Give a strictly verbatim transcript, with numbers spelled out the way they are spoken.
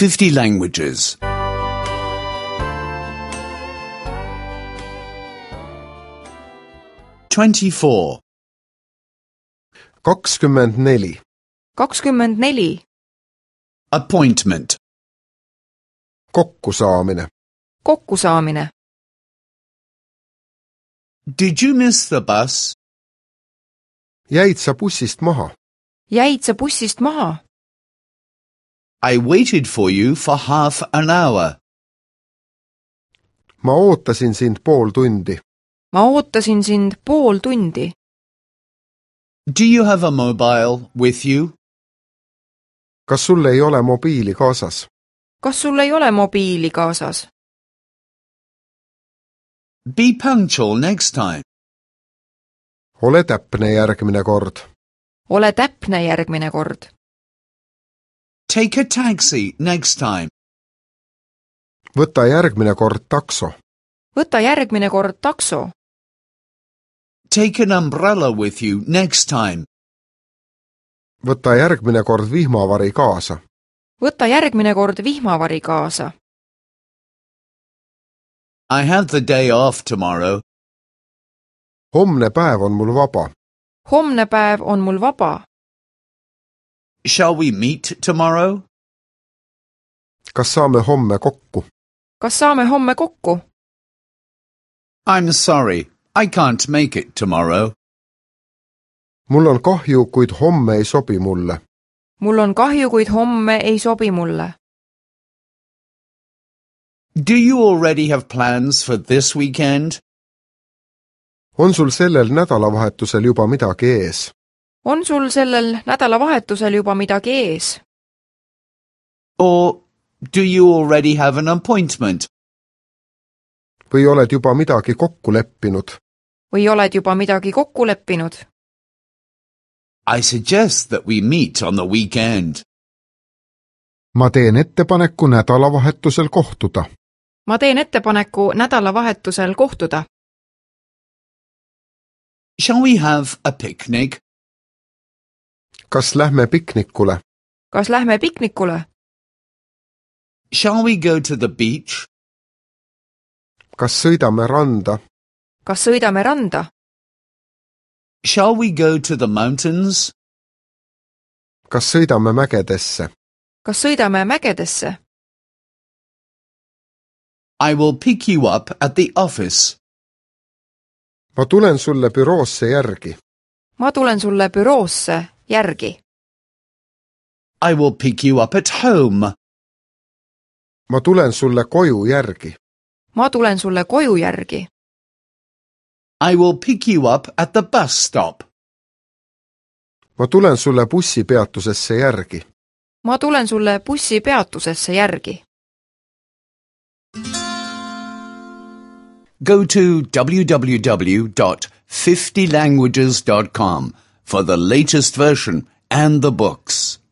fifty languages. twenty-four. kakskümmend neli. kakskümmend neli. Appointment. Kokkusaamine. Kokkusaamine. Did you miss the bus? Jäid sa bussist maha? Jäid sa bussist maha? I waited for you for half an hour. Ma ootasin sind pool tundi. Ma ootasin sind pool tundi. Do you have a mobile with you? Kas sul ei ole mobiili kaasas? Kas sul ei ole mobiili kaasas? Be punctual next time. Ole täpne järgmine kord. Ole täpne järgmine kord. Take a taxi next time. Võta järgmine kord takso. Võta järgmine kord takso. Take an umbrella with you next time. Võta järgmine kord vihmavari kaasa. Võta järgmine kord vihmavari kaasa. I have the day off tomorrow. Homne päev on mul vaba. Homne päev on mul vaba. Shall we meet tomorrow? Kas saame homme kokku? Kas saame homme kokku? I'm sorry, I can't make it tomorrow. Mul on kahju, kuid homme ei sobi mulle. Mul on kahju, kuid homme ei sobi mulle. Do you already have plans for this weekend? On sul sellel nädalavahetusel juba midagi ees? On sul sellel nädalavahetusel juba midagi ees? Or do you already have an appointment? Või oled juba midagi kokku leppinud? Või oled juba midagi kokku leppinud? I suggest that we meet on the weekend. Ma teen ettepaneku nädalavahetusel kohtuda. Ma teen ettepaneku nädalavahetusel kohtuda. Shall we have a picnic? Kas lähme piknikule? Kas lähme piknikule? Shall we go to the beach? Kas sõidame randa? Kas sõidame randa? Shall we go to the mountains? Kas sõidame mägedesse? Kas sõidame mägedesse? I will pick you up at the office. Ma tulen sulle büroosse järgi. Ma tulen sulle büroosse järgi. I will pick you up at home. Ma tulen sulle koju järgi. Ma tulen sulle koju järgi. I will pick you up at the bus stop. Ma tulen sulle bussipeatusesse järgi. Ma tulen sulle bussipeatusesse järgi. Go to w w w dot fifty languages dot com for the latest version and the books.